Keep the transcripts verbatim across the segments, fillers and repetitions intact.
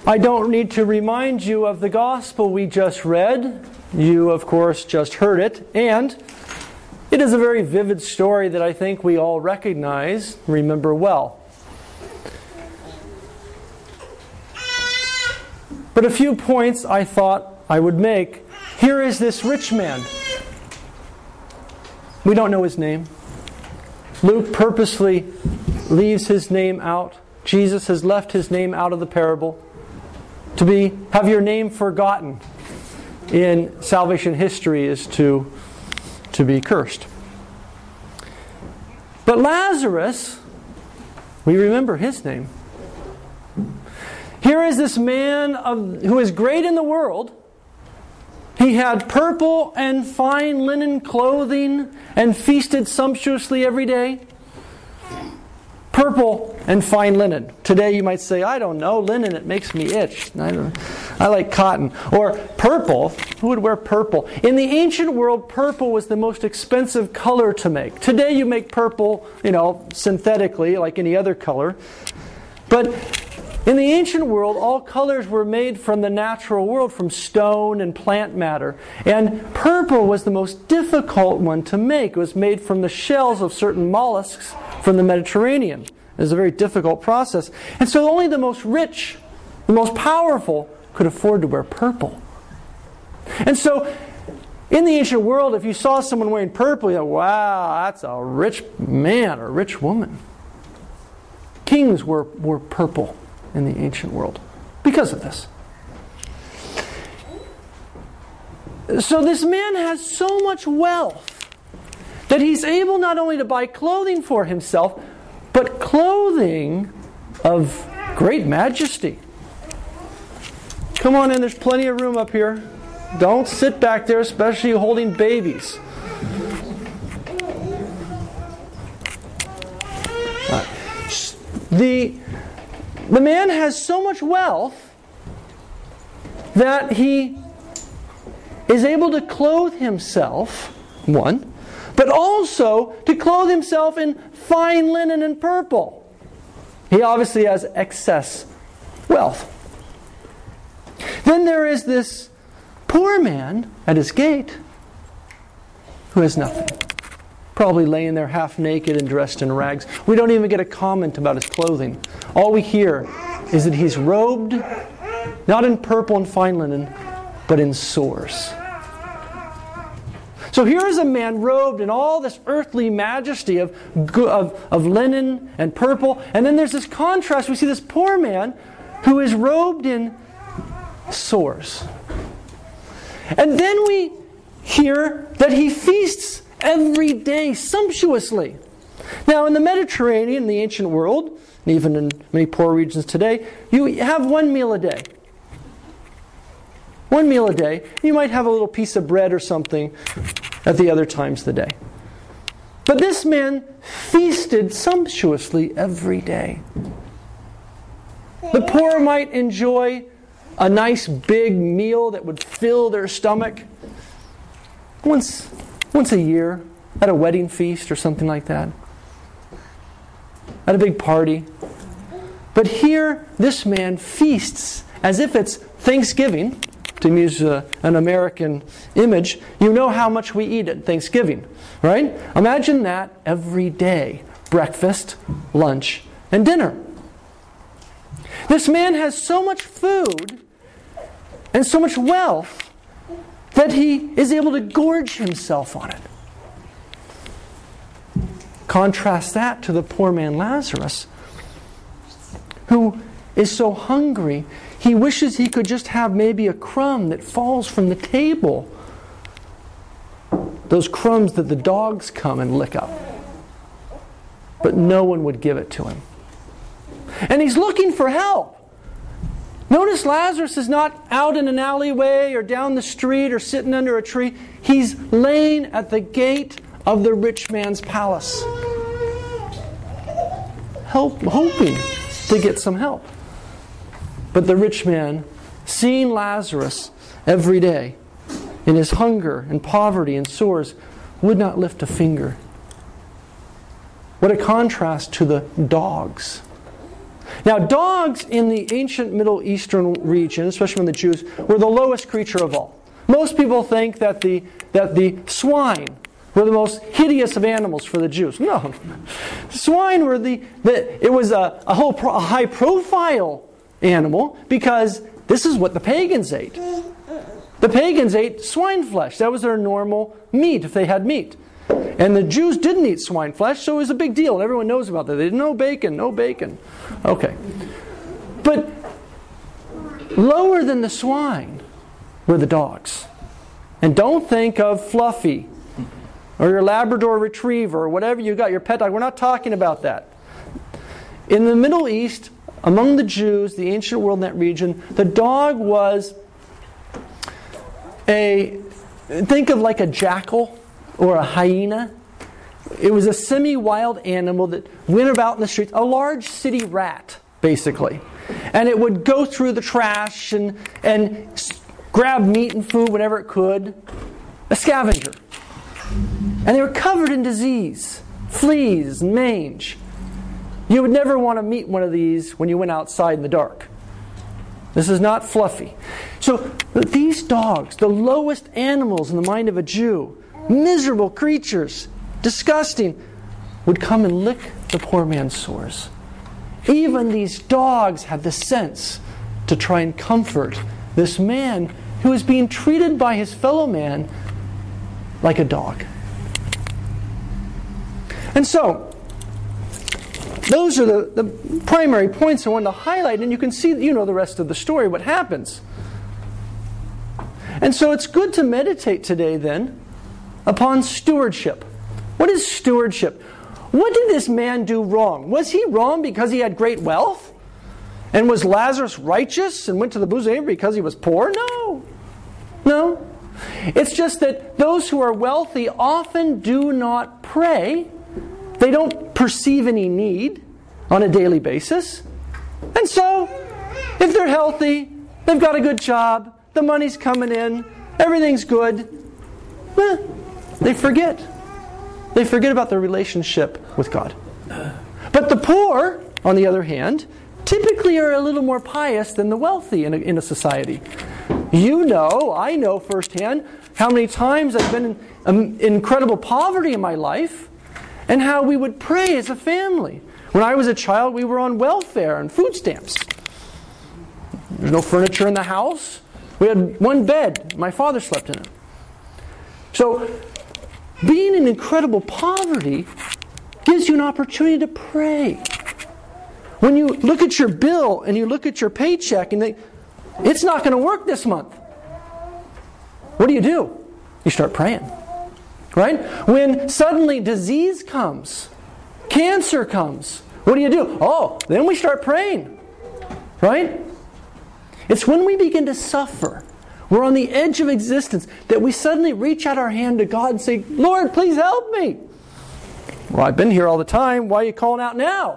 I don't need to remind you of the gospel we just read. You, of course, just heard it. And it is a very vivid story that I think we all recognize, remember well. But a few points I thought I would make. Here is this rich man. We don't know his name. Luke purposely leaves his name out. Jesus has left his name out of the parable. To be, have your name forgotten in salvation history is to, to be cursed. But Lazarus, we remember his name. Here is this man of, who is great in the world. He had purple and fine linen clothing and feasted sumptuously every day. Purple and fine linen. Today you might say, I don't know, linen, it makes me itch. I, don't, I like cotton. Or purple. Who would wear purple? In the ancient world, purple was the most expensive color to make. Today you make purple, you know, synthetically, like any other color. But in the ancient world, all colors were made from the natural world, from stone and plant matter. And purple was the most difficult one to make. It was made from the shells of certain mollusks from the Mediterranean. It was a very difficult process. And so only the most rich, the most powerful, could afford to wear purple. And so, in the ancient world, if you saw someone wearing purple, you go, wow, that's a rich man or a rich woman. Kings were, were purple in the ancient world because of this. So this man has so much wealth that he's able not only to buy clothing for himself, but clothing of great majesty. Come on in, there's plenty of room up here. Don't sit back there, especially holding babies. The The man has so much wealth that he is able to clothe himself, one, but also to clothe himself in fine linen and purple. He obviously has excess wealth. Then there is this poor man at his gate who has nothing. Probably laying there half naked and dressed in rags. We don't even get a comment about his clothing. All we hear is that he's robed, not in purple and fine linen, but in sores. So here is a man robed in all this earthly majesty of, of, of linen and purple. And then there's this contrast. We see this poor man who is robed in sores. And then we hear that he feasts every day sumptuously. Now in the Mediterranean, in the ancient world, and even in many poor regions today, you have one meal a day. One meal a day. You might have a little piece of bread or something at the other times of the day. But this man feasted sumptuously every day. The poor might enjoy a nice big meal that would fill their stomach once, once a year at a wedding feast or something like that. At a big party. But here, this man feasts as if it's Thanksgiving. To use uh, an American image, you know how much we eat at Thanksgiving, right? Imagine that every day. Breakfast, lunch, and dinner. This man has so much food and so much wealth that he is able to gorge himself on it. Contrast that to the poor man Lazarus, who is so hungry, he wishes he could just have maybe a crumb that falls from the table. Those crumbs that the dogs come and lick up. But no one would give it to him. And he's looking for help. Notice Lazarus is not out in an alleyway or down the street or sitting under a tree. He's laying at the gate of the rich man's palace, help, hoping to get some help. But the rich man, seeing Lazarus every day in his hunger and poverty and sores, would not lift a finger. What a contrast to the dogs. Now, dogs in the ancient Middle Eastern region, especially from the Jews, were the lowest creature of all. Most people think that the, that the swine were the most hideous of animals for the Jews. No. Swine were the, the it was a, a whole pro, a high profile animal because this is what the pagans ate. The pagans ate swine flesh. That was their normal meat if they had meat. And the Jews didn't eat swine flesh, so it was a big deal. And everyone knows about that. They didn't know bacon, no bacon. Okay. But lower than the swine were the dogs. And don't think of Fluffy or your Labrador Retriever or whatever you got, your pet dog. We're not talking about that. In the Middle East, among the Jews, the ancient world in that region, the dog was a, think of like a jackal or a hyena. It was a semi-wild animal that went about in the streets, a large city rat, basically. And it would go through the trash and, and grab meat and food whenever it could. A scavenger. And they were covered in disease, fleas and mange. You would never want to meet one of these when you went outside in the dark. This is not Fluffy. So these dogs, the lowest animals in the mind of a Jew, miserable creatures, disgusting, would come and lick the poor man's sores. Even these dogs had the sense to try and comfort this man who was being treated by his fellow man like a dog. And so, those are the, the primary points I wanted to highlight, and you can see, you know the rest of the story, what happens. And so it's good to meditate today then upon stewardship. What is stewardship? What did this man do wrong? Was he wrong because he had great wealth? And was Lazarus righteous and went to the bosom because he was poor? No. No. It's just that those who are wealthy often do not pray. They don't perceive any need on a daily basis. And so, if they're healthy, they've got a good job, the money's coming in, everything's good, eh, they forget. They forget about their relationship with God. But the poor, on the other hand, typically are a little more pious than the wealthy in a, in a society. You know, I know firsthand how many times I've been in um, incredible poverty in my life, and how we would pray as a family. When I was a child, we were on welfare and food stamps. There's no furniture in the house. We had one bed. My father slept in it. So, being in incredible poverty gives you an opportunity to pray. When you look at your bill and you look at your paycheck and think, it's not going to work this month. What do you do? You start praying. Right? When suddenly disease comes, cancer comes, what do you do? Oh, then we start praying. Right? It's when we begin to suffer, we're on the edge of existence, that we suddenly reach out our hand to God and say, Lord, please help me. Well, I've been here all the time. Why are you calling out now?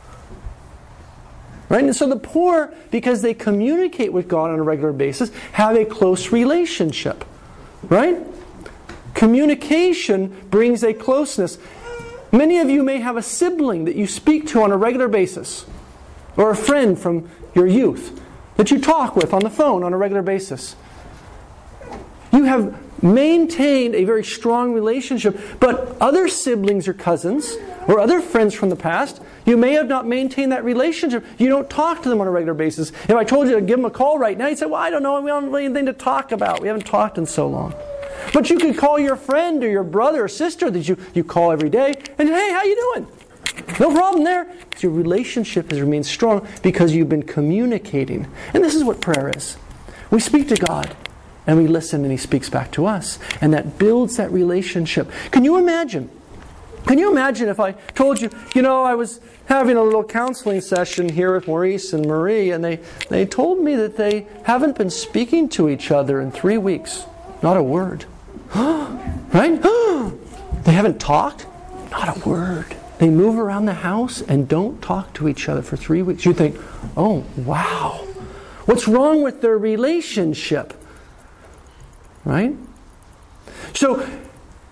Right? And so the poor, because they communicate with God on a regular basis, have a close relationship. Right? Communication brings a closeness. Many of you may have a sibling that you speak to on a regular basis, or a friend from your youth that you talk with on the phone on a regular basis. You have maintained a very strong relationship, but other siblings or cousins or other friends from the past, you may have not maintained that relationship. You don't talk to them on a regular basis. If I told you to give them a call right now, you'd say, well, I don't know, we don't have anything to talk about. We haven't talked in so long. But you could call your friend or your brother or sister that you, you call every day and, hey, how you doing? No problem there. Because your relationship has remained strong because you've been communicating. And this is what prayer is. We speak to God and we listen and He speaks back to us. And that builds that relationship. Can you imagine? Can you imagine if I told you, you know, I was having a little counseling session here with Maurice and Marie, and they, they told me that they haven't been speaking to each other in three weeks. Not a word. Right? They haven't talked? Not a word. They move around the house and don't talk to each other for three weeks. You think, oh, wow. What's wrong with their relationship? Right? So,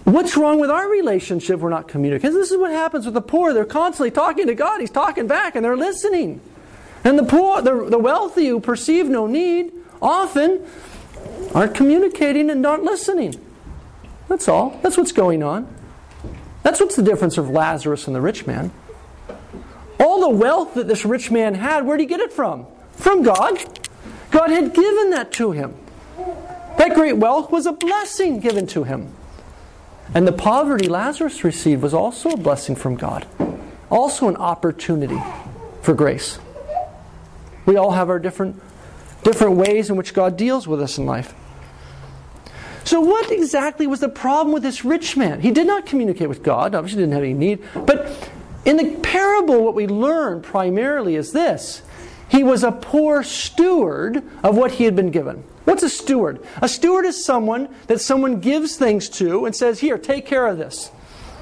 What's wrong with our relationship if we're not communicating? This is what happens with the poor. They're constantly talking to God. He's talking back and they're listening. And the poor, the, the wealthy who perceive no need, often aren't communicating and not listening. That's all. That's what's going on. That's what's the difference of Lazarus and the rich man. All the wealth that this rich man had, where did he get it from? From God. God had given that to him. That great wealth was a blessing given to him. And the poverty Lazarus received was also a blessing from God. Also an opportunity for grace. We all have our different, different ways in which God deals with us in life. So what exactly was the problem with this rich man? He did not communicate with God. Obviously didn't have any need. But in the parable, what we learn primarily is this. He was a poor steward of what he had been given. What's a steward? A steward is someone that someone gives things to and says, here, take care of this.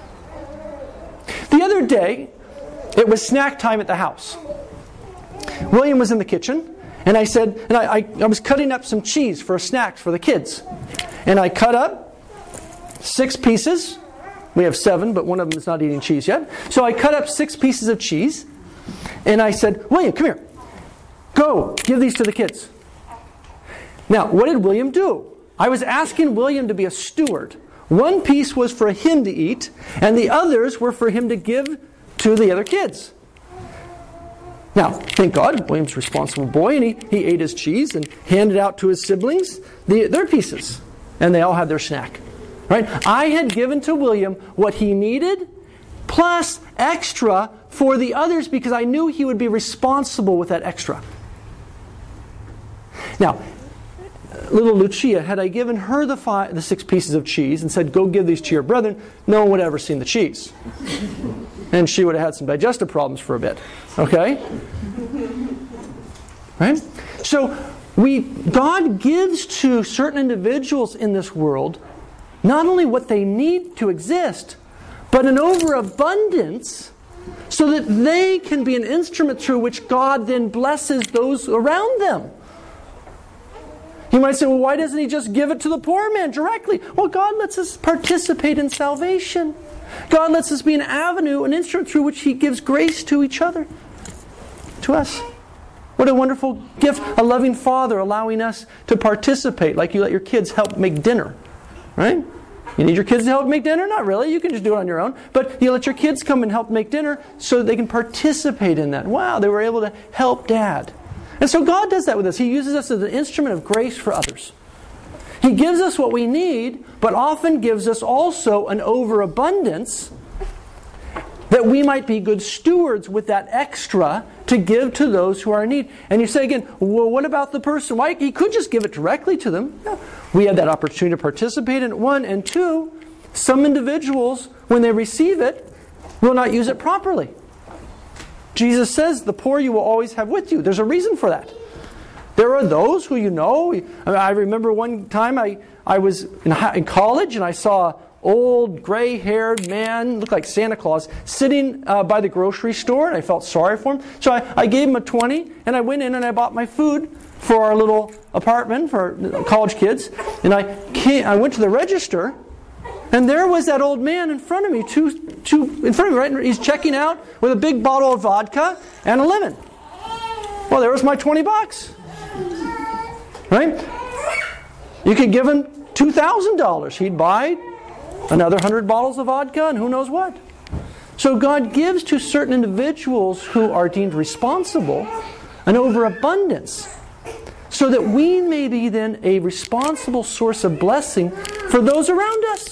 The other day, it was snack time at the house. William was in the kitchen, and I said, and I, I, I was cutting up some cheese for snacks for the kids. And I cut up six pieces. We have seven, but one of them is not eating cheese yet. So I cut up six pieces of cheese, and I said, William, come here. Go, give these to the kids. Now, what did William do? I was asking William to be a steward. One piece was for him to eat, and the others were for him to give to the other kids. Now, thank God, William's a responsible boy, and he, he ate his cheese and handed out to his siblings the, their pieces. And they all had their snack. Right? I had given to William what he needed, plus extra for the others, because I knew he would be responsible with that extra. Now, little Lucia, had I given her the five, the six pieces of cheese and said, go give these to your brethren, no one would have ever seen the cheese. And she would have had some digestive problems for a bit. Okay? Right? So, we God gives to certain individuals in this world not only what they need to exist, but an overabundance so that they can be an instrument through which God then blesses those around them. You might say, well, why doesn't He just give it to the poor man directly? Well, God lets us participate in salvation. God lets us be an avenue, an instrument through which He gives grace to each other, to us. What a wonderful gift. A loving Father allowing us to participate, like you let your kids help make dinner. Right? You need your kids to help make dinner? Not really. You can just do it on your own. But you let your kids come and help make dinner so that they can participate in that. Wow, they were able to help Dad. And so God does that with us. He uses us as an instrument of grace for others. He gives us what we need, but often gives us also an overabundance that we might be good stewards with that extra to give to those who are in need. And you say again, well, what about the person? Why? He could just give it directly to them. Yeah. We have that opportunity to participate in it, one. And two, some individuals, when they receive it, will not use it properly. Jesus says, the poor you will always have with you. There's a reason for that. There are those who you know. I remember one time I, I was in, in college and I saw an old gray-haired man, looked like Santa Claus, sitting uh, by the grocery store, and I felt sorry for him. So I, I gave him a twenty, and I went in and I bought my food for our little apartment for college kids. And I came, I went to the register, and there was that old man in front of me, two, two in front of me, right? He's checking out with a big bottle of vodka and a lemon. Well, there was my twenty bucks. Right? You could give him two thousand dollars. He'd buy another one hundred bottles of vodka and who knows what. So God gives to certain individuals who are deemed responsible an overabundance so that we may be then a responsible source of blessing for those around us.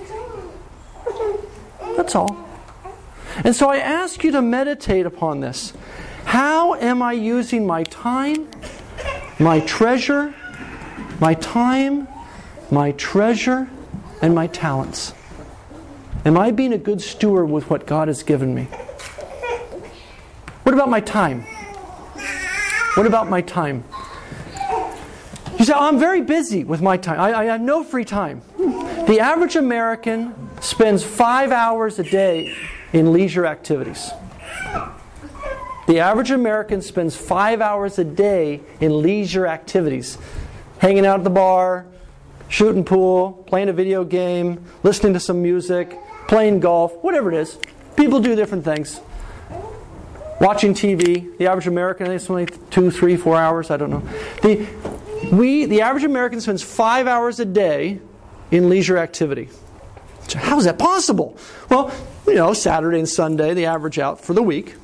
That's all. And so I ask you to meditate upon this. How am I using my time, my treasure, my time, my treasure, and my talents? Am I being a good steward with what God has given me? What about my time? What about my time? You say, oh, I'm very busy with my time. I, I have no free time. The average American spends five hours a day in leisure activities. The average American spends five hours a day in leisure activities. Hanging out at the bar, shooting pool, playing a video game, listening to some music, playing golf, whatever it is. People do different things. Watching T V. The average American, I think it's only two, three, four hours. I don't know. The, we, the average American spends five hours a day in leisure activity. How is that possible? Well, you know, Saturday and Sunday, they average out for the week.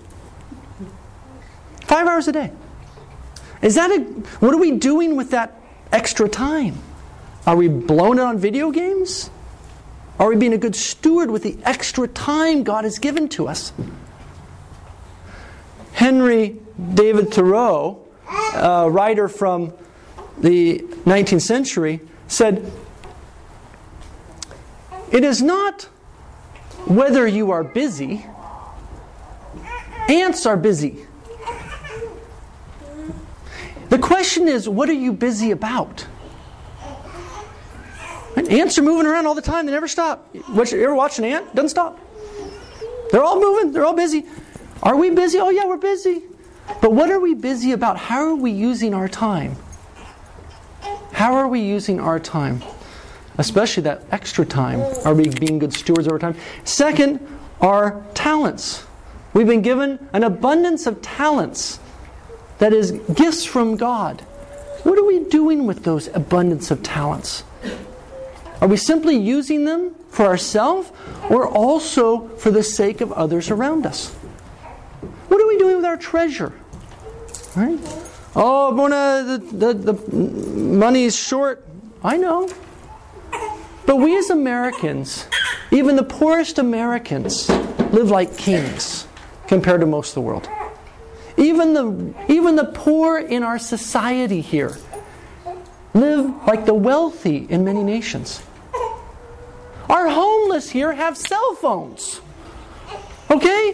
Five hours a day. Is that a, what are we doing with that extra time? Are we blowing it on video games? Are we being a good steward with the extra time God has given to us? Henry David Thoreau, a writer from the nineteenth century, said, "It is not whether you are busy. Ants are busy. The question is, what are you busy about?" And ants are moving around all the time. They never stop. You ever watch an ant? Doesn't stop. They're all moving. They're all busy. Are we busy? Oh yeah, we're busy. But what are we busy about? How are we using our time? How are we using our time? Especially that extra time. Are we being good stewards over time? Second, our talents. We've been given an abundance of talents that is gifts from God. What are we doing with those abundance of talents? Are we simply using them for ourselves or also for the sake of others around us? What are we doing with our treasure? Right? Oh, Mona, the, the, the money's short. I know. But we as Americans, even the poorest Americans, live like kings compared to most of the world. Even the, even the poor in our society here live like the wealthy in many nations. Our homeless here have cell phones. Okay?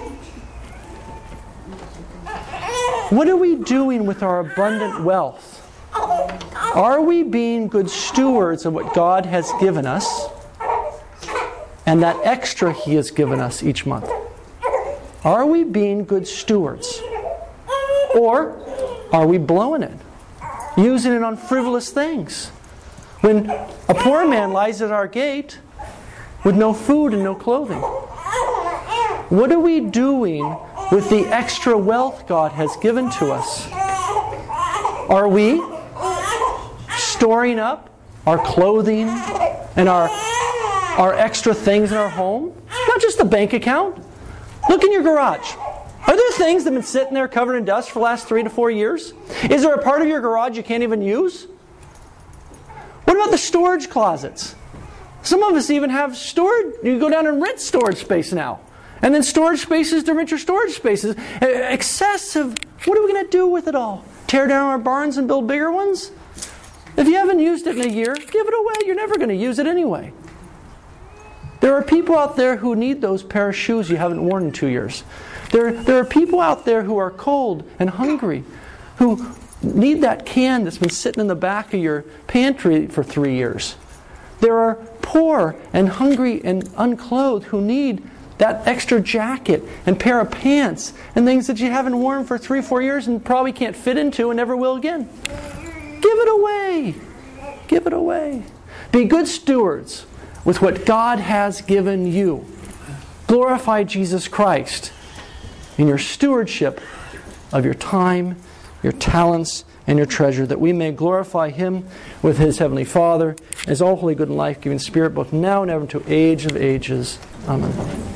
What are we doing with our abundant wealth? Are we being good stewards of what God has given us and that extra He has given us each month? Are we being good stewards? Or are we blowing it? Using it on frivolous things? When a poor man lies at our gate with no food and no clothing. What are we doing with the extra wealth God has given to us? Are we storing up our clothing and our, our extra things in our home? Not just the bank account. Look in your garage. Are there things that have been sitting there covered in dust for the last three to four years? Is there a part of your garage you can't even use? What about the storage closets? Some of us even have storage. You go down and rent storage space now. And then storage spaces to rent your storage spaces. Excessive. What are we going to do with it all? Tear down our barns and build bigger ones? If you haven't used it in a year, give it away. You're never going to use it anyway. There are people out there who need those pair of shoes you haven't worn in two years. There, there are people out there who are cold and hungry, who need that can that's been sitting in the back of your pantry for three years. There are poor and hungry and unclothed who need that extra jacket and pair of pants and things that you haven't worn for three, four years and probably can't fit into and never will again. Give it away. Give it away. Be good stewards with what God has given you. Glorify Jesus Christ in your stewardship of your time, your talents, and your treasure, that we may glorify Him with His Heavenly Father, as all holy, good, and life-giving Spirit, both now and ever, to age of ages. Amen.